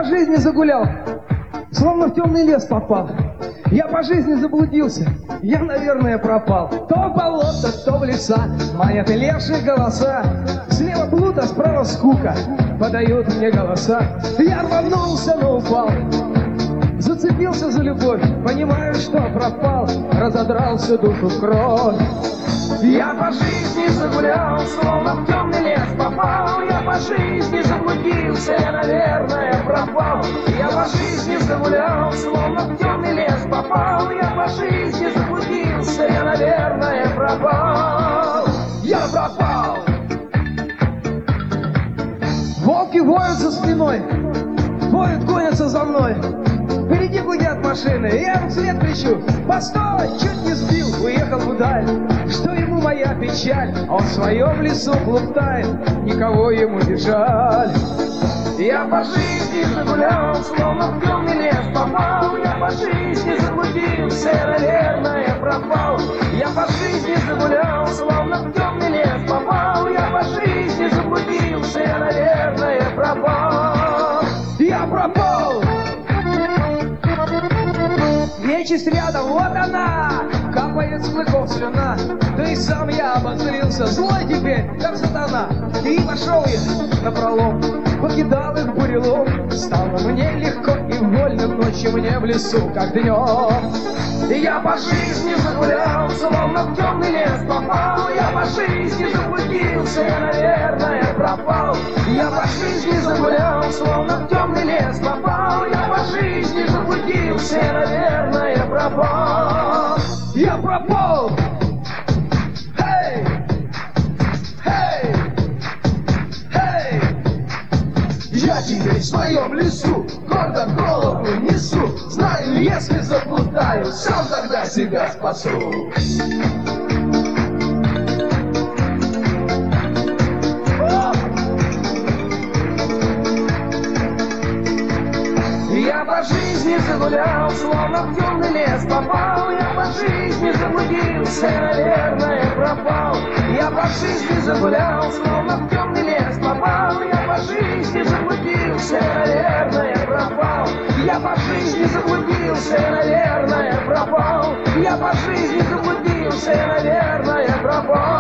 жизни загулял, словно в темный лес попал. Я по жизни заблудился, я, наверное, пропал. То в болото, то в леса манят и лешие голоса. Слева блуд, а справа скука подают мне голоса. Я рванулся, но упал, зацепился за любовь, понимаю, что пропал, разодрался душу в кровь. Я по жизни загулял, словно в темный лес попал. Я по жизни заблудился, я, наверное, пропал. Я по жизни загулял, словно в темный лес попал. Я по жизни заблудился, я, наверное, пропал. Я пропал. Волки воют за спиной, воют, гонятся за мной. Впереди гудят машины, я им вслед кричу: постой, чуть не сбил, уехал вдаль. Что ему моя печаль, он в своем лесу плутает, никого ему не жаль. Я по жизни загулял, словно в темный лес попал. Я по жизни заблудился, наверное, пропал. Я по жизни загулял, словно в темный лес попал. Я по жизни заблудился, наверное, пропал. Я пропал. Нечисть рядом, вот она, капает с клыков слюна. Да и сам я обозлился, злой теперь, как сатана. И пошел я напролом, покидал их бурелом. Стало мне легко и вольно ночью мне в лесу, как днем. И я по жизни загулял, словно в темный лес попал. Я по жизни заблудился, я, наверное, пропал. Я по жизни загулял, словно в темный лес попал. Я по жизни заблудился, я, наверное, пропал. Я пропал. Эй! Эй! Эй! Я теперь в своем лесу гордо голову несу. Знаю, если заплутаю, сам тогда себя спасу. Я по жизни загулял, словно в темный лес попал. Я по жизни заблудился, наверное, пропал. Я по жизни загулял, словно в темный лес попал. Я по жизни заблудился, наверное, пропал. Я по жизни заблудился, наверное, пропал. Я по жизни заблудился, наверное, пропал.